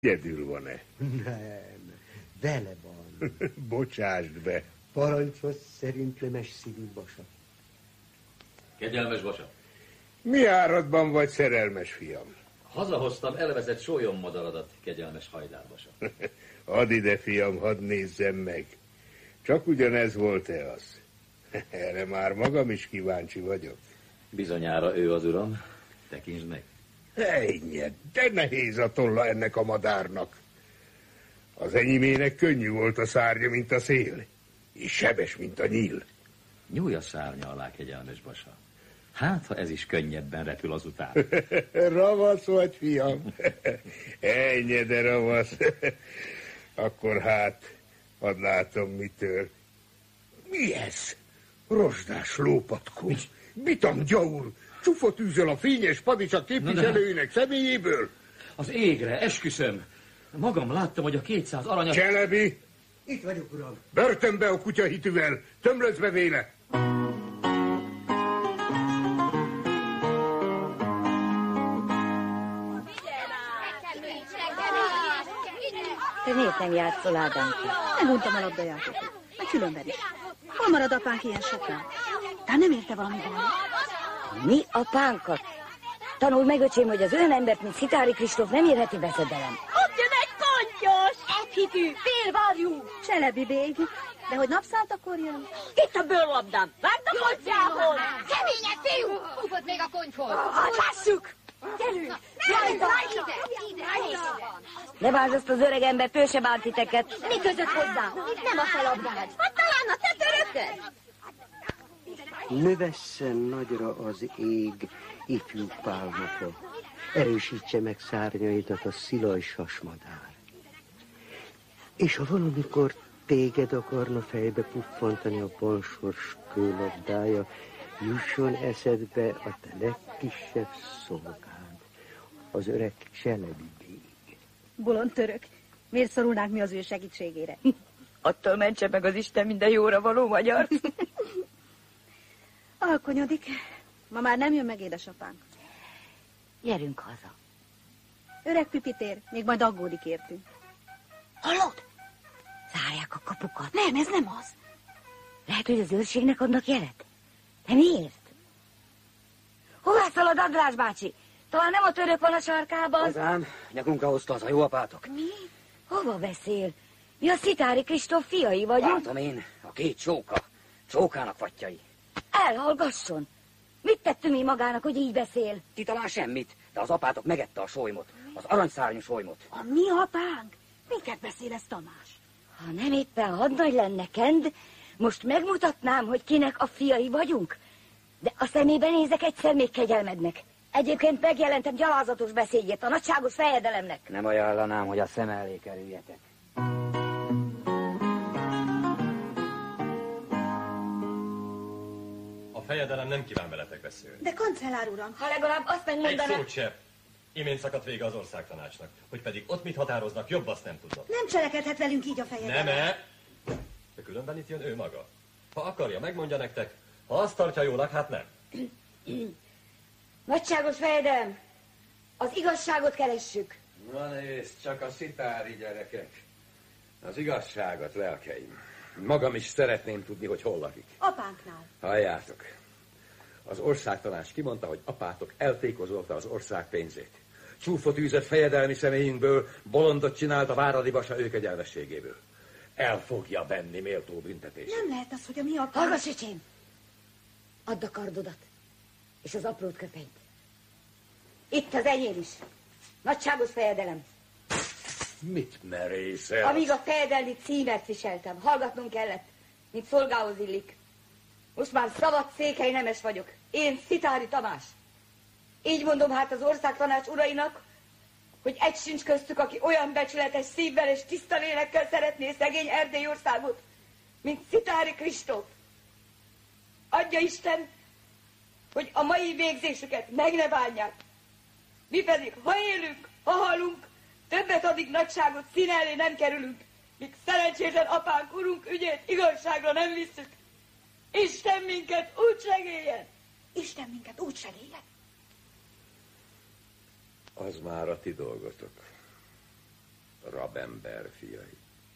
Egyedül van-e? Nem, vele van. Bocsásd be. Parancsos szerint Nemes szívű Basa. Kegyelmes Basa. Mi áradban vagy, szerelmes fiam? Hazahoztam elvezett sólyommadaradat, kegyelmes Hajdár Basa. Add ide, fiam, hadd nézzem meg. Csak ugyanez volt-e az? Erre már magam is kíváncsi vagyok. Bizonyára ő az uram. Tekintsd meg. Ennyi, de nehéz a tolla ennek a madárnak. Az enyémének könnyű volt a szárnya, mint a szél, és sebes, mint a nyíl. Nyúlj a szárnya alá, kegyelmes Basa. Hát, ha ez is könnyebben repül azután. Ravasz vagy, fiam. Ennyi, de ravasz. Akkor hát, hadd látom, mitől. Mi ez? Rozsdás lópatkó. Bitam gyaur. Csufot űzöl a fényes padicsak képviselőinek személyéből. Az égre, esküszöm. Magam láttam, hogy a 200 aranyat... Cselebi! Itt vagyok, uram. Börtönbe a kutyahitűvel. Tömlöc be véle. Te miért nem játszol, Ádámka? Meguntam a labdajátékot. Meg különben is. Hol marad apánk ilyen sokan? Tehát nem érte valami baj? Mi apánkat? Tanuld meg, öcsém, hogy az olyan embert, mint Szitári Kristóf nem érheti veszedelem. Ott jön egy kontyos! Egyhitű, félvarjú! Cselebi bég. De hogy napszánt akkor jön? Itt a bőrlabdám! Vágd a kotyához! Kemények, fiú! Ufott még a konyhoz! Hát lássuk! Gyerünk! Ne várj azt az öreg embert, ő se bánt titeket. Mi között hozzá? Itt nem a felabdád. Hát talán a te törököd! Növessen nagyra az ég, ifjú pálmata. Erősítse meg szárnyaidat a szilaj sasmadár. És ha valamikor téged akarna fejbe puffantani a balsors kőlabdája, jusson eszedbe a te legkisebb szolgád, az öreg Cselebi bég. Bolond török. Miért szorulnánk mi az ő segítségére? Attól mentse meg az Isten minden jóra való magyar. Alkonyodik. Ma már nem jön meg édesapánk. Gyerünk haza. Öreg Pipitér, még majd aggódik értünk. Hallod? Zárják a kapukat. Nem, ez nem az. Lehet, hogy az őrségnek adnak jelet. De miért? Hová szalad András bácsi? Talán nem a török van a sarkában? Hazám, nyakunkra hozta az a jó apátok. Mi? Hova beszél? Mi a Szitári Kristóf fiai vagyunk? Látom én, a két csóka. Csókának fattyai. Elhallgasson! Mit tettünk mi magának, hogy így beszél? Ti talán semmit, de az apátok megette a solymot. Az aranyszárnyú solymot. A mi apánk? Miket beszél ez Tamás? Ha nem éppen hadnagy lenne Kend, most megmutatnám, hogy kinek a fiai vagyunk. De a szemébe nézek, egyszer még kegyelmednek. Egyébként megjelentem gyalázatos beszédjét a nagyságos fejedelemnek. Nem ajánlanám, hogy a szem elé kerüljetek. A fejedelem nem kíván veletek beszélni. De kancellár uram, Ha legalább azt megmondaná... Egy szót se. Imént szakadt vége az országtanácsnak. Hogy pedig ott mit határoznak, jobb azt nem tudod. nem cselekedhet velünk így a fejedelem. Nem-e? De különben itt jön ő maga. Ha akarja, megmondja nektek. Ha azt tartja jónak, hát nem. Nagyságos fejedelem, az igazságot keressük. Na nézd, csak a szitári gyerekek. Az igazságot, lelkeim. Magam is szeretném tudni, hogy hol lakik. Apánknál. Halljátok. Az országtanács kimondta, hogy apátok eltékozolta az ország pénzét. Csúfot űzött fejedelmi személyünkből, bolondot csinált a Váradi Basa őkegyelmességéből. El fogja venni méltó büntetés. Nem lehet az, hogy a mi apánk... Hallgass, öcsém! Add a kardodat, és az aprót köpenyt. Itt az enyém is. Nagyságos fejedelem. Mit merészel? Amíg a fejedelmi címert viseltem, hallgatnom kellett, mint szolgához illik. Most már szabad székely nemes vagyok. Én Szitári Tamás. Így mondom hát az országtanács urainak, hogy egy sincs köztük, aki olyan becsületes szívvel és tiszta lélekkel szeretné szegény Erdély országot, mint Szitári Kristóf. Adja Isten, hogy a mai végzésüket meg ne bánják. Mi pedig, ha élünk, ha halunk, többet addig nagyságot szín elé nem kerülünk, míg szerencsétlen apánk, urunk ügyét igazságra nem visszük. Isten minket úgy segéljen! Isten minket úgy segéljen! Az már a ti dolgotok. rabember fiai.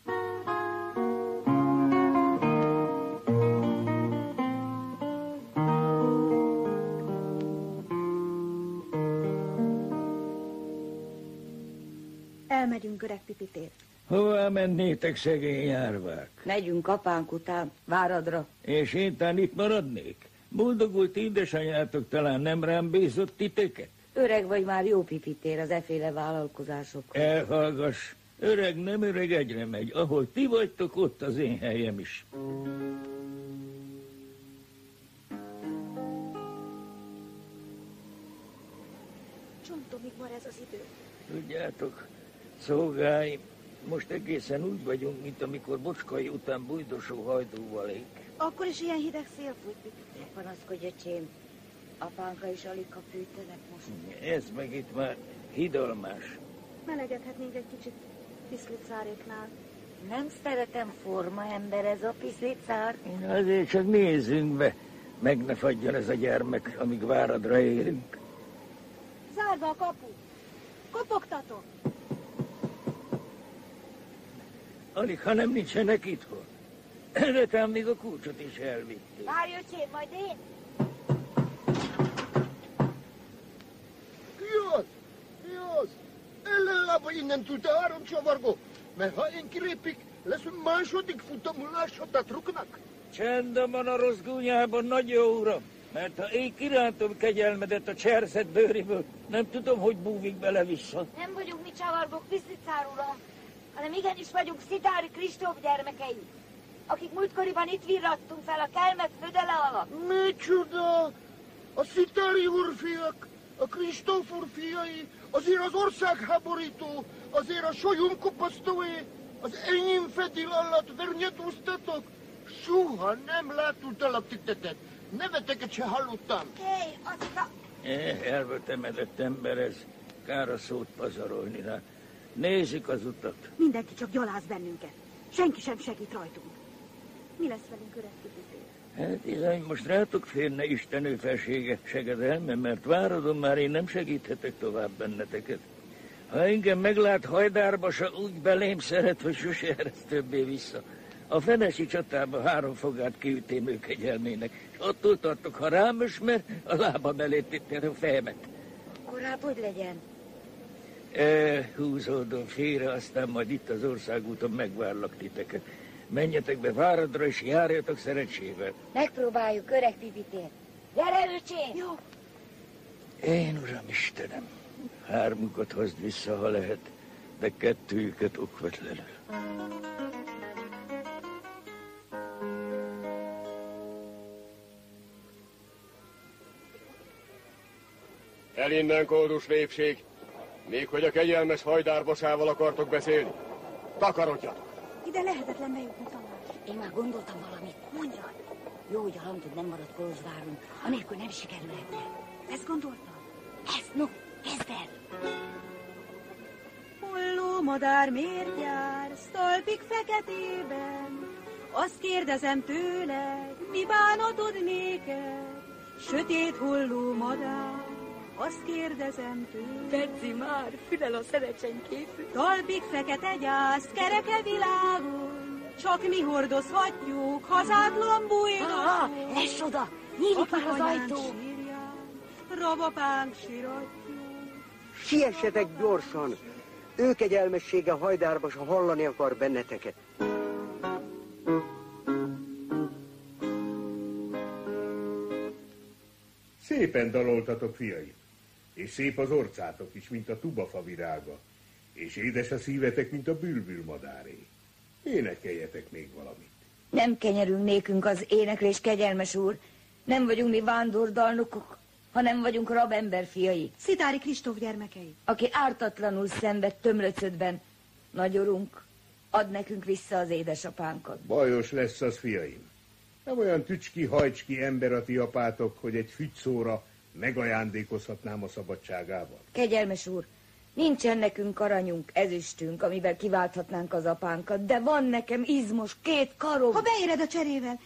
Elmegyünk öreg Pipitér. Hová mennétek, szegény árvák? Megyünk apánk után, Váradra. És én tán itt maradnék? Boldogult édesanyátok talán nem rám bízott titeket? Öreg vagy már, jó Pipitér, az efféle vállalkozások. Elhallgass, öreg nem öreg egyre megy. Ahol ti vagytok, ott az én helyem is. Csontomig van ez az idő. Tudjátok, szolgáim, most egészen úgy vagyunk, mint amikor Bocskai után bújdosó hajdúval ég. Akkor is ilyen hideg szél fújt, Pipitér. Ne panaszkodj, öcsém. Apánka is alig kap fűtenek most. Ez meg itt már hidalmás. Melegedhetnénk egy kicsit Piszlicáréknál. Nem szeretem forma ember ez a Piszlicár. Azért csak nézzünk be. Meg ne fagyjon ez a gyermek, amíg Váradra érünk. Zárva a kapu! Kopogtatok! Alig, ha nem nincsenek itthon. De talán még a kulcsot is elvitték. Várj, öcsém, majd én. Mi az? Ellenlába innen tudta áramcsavargó, mert ha én kilépik, lesz második futamulás a tatruknak. Csend van a rossz gúnyában, nagy jó uram, mert ha én kirántom kegyelmedet a cserszett bőriből, nem tudom, hogy búvik bele vissza. Nem vagyunk mi csavargók, Piszlicár uram, hanem igenis vagyunk Szitári Kristóf gyermekei, akik múltkoriban itt virrattunk fel a kelmet födele alatt. Micsoda! A Szitári úrfiak, a Kristóf úr fiai, azért az országháborító, azért a Solyom kopasztóé, az enyém fedél alatt vernyedúztatok. Soha nem látultalak titetet. Neveteket se hallottam. Hé, az a... Elvetemedett ember ez. Kár a szót pazarolni rá. Nézzük az utat. Mindenki csak gyaláz bennünket. Senki sem segít rajtunk. Mi lesz velünk, öreg Pipitér? Hát bizony, most rátok férne Isten ő felsége segedelme, mert Váradon már én nem segíthetek tovább benneteket. Ha engem meglát Hajdárbasa, úgy belém szeret, hogy sose eresz többé vissza. A fenesi csatában 3 fogát kiütém ő kegyelmének, és attól tartok, ha rám ösmer, a lábam elé tétem a fejemet. Korább hogy legyen? Húzódom félre, aztán majd itt az országúton megvárlak titeket. Menjetek be Váradra, és járjatok szerencsével. Megpróbáljuk, öreg Pipitér. Gyere, öcsém! Jó. Én, Uram Istenem, 3 hozd vissza, ha lehet, de 2 okvetlenül. El innen, kódus népség! Még hogy a kegyelmes Hajdárbasával akartok beszélni. Takarodjatok! Ide lehetetlen bejutni, Tamás. Én már gondoltam valamit. Mondjad. Jó, hogy a Lantod nem maradt Kolozsváron, anélkül nem sikerülhetne. Ezt gondoltam? Ezt, no, kezd el! Hulló madár miért jár sztalpik feketében? Azt kérdezem tőled, mi bánatod néked? Sötét hulló madár, azt kérdezem tőled. Tetszi már, fülel a szerecsen készül. Talpig fekete gyászt, kereke világon, csak mi hordozhatjuk hazátlan bújnon. Lesz oda, nyílik már az ajtó. Rabapánk siratjuk. Siessetek gyorsan! Ő kegyelmessége Hajdárbasa hallani akar benneteket. Szépen daloltatok, fiaim, és szép az orcátok is, mint a tubafa virága, és édes a szívetek, mint a bülbülmadáré. Énekeljetek még valamit. Nem kenyerünk nékünk az éneklés, kegyelmes úr. Nem vagyunk mi vándordalnokok, hanem vagyunk rabember fiai. Szitári Kristóf gyermekei. Aki ártatlanul szenved Tömlöcödben. Nagy urunk, add nekünk vissza az édesapánkat. Bajos lesz az, fiaim. Nem olyan tücski-hajcski ember a ti apátok, hogy egy fügyszóra megajándékozhatnám a szabadságával. Kegyelmes úr, nincsen nekünk aranyunk, ezüstünk, amivel kiválthatnánk az apánkat, de van nekem izmos 2 karom. Ha beéred a cserével,